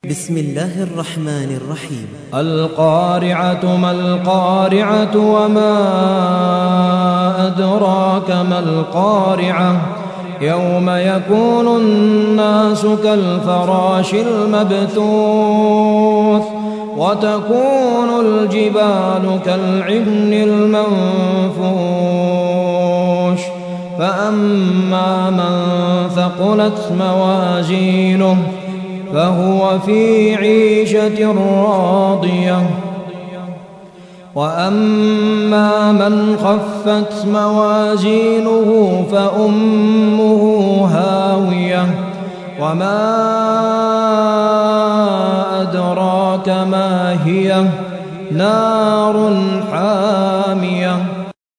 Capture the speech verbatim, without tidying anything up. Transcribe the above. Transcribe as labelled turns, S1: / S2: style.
S1: بسم الله الرحمن الرحيم.
S2: القارعة ما القارعة وما أدراك ما القارعة يوم يكون الناس كالفراش المبثوث وتكون الجبال كالعهن المنفوش فأما من ثقلت موازينه فهو في عيشة راضية وأما من خفت موازينه فأمه هاوية وما أدراك ما هي نار حامية.